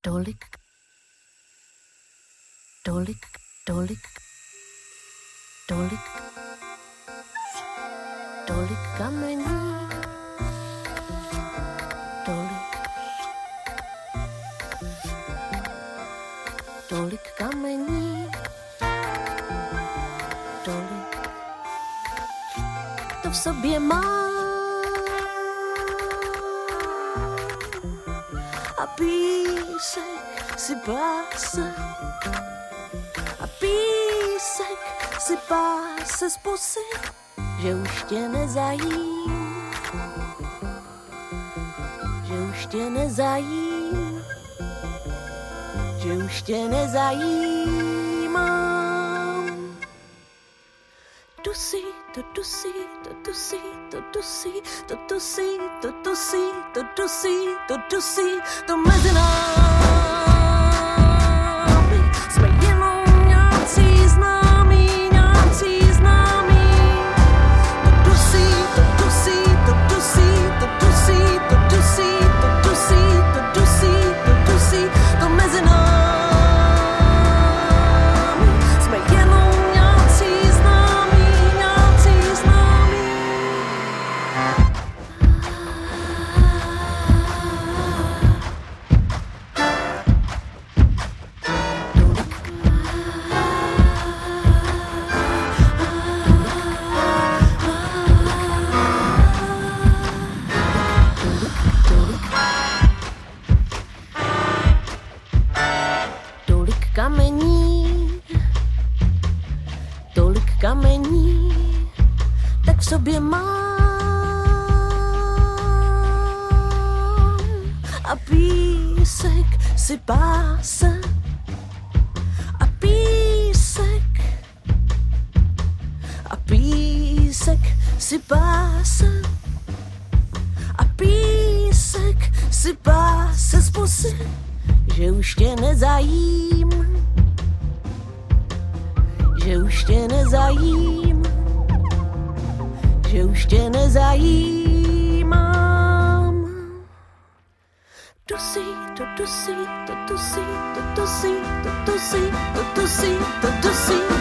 Tolik kamení, tolik kamení, to v sobě má a písek sypá se a písek sypá se z pusy, že už tě nezajím, že už tě nezajím, že už tě nezajímám. Dusí, to dusí, to dusí, to dusí, to dusí, to dusí, to dusí, to dusí, to mezi námi jsme jenom nějací známí, nějací známí. To dusí, to dusí, to dusí, to dusí, to dusí, to dusí, to dusí, to dusí, to mezi námi jsme jenom nějací známí, nějací známí. Tolik kamení, tak v sobě mám a písek sypá se a písek sypá se a písek sypá se z pusy, že už tě nezajím, že už tě nezajím, že už tě nezajímám. Dusí, to dusí, to dusí, to dusí, to dusí, to dusí, to dusí.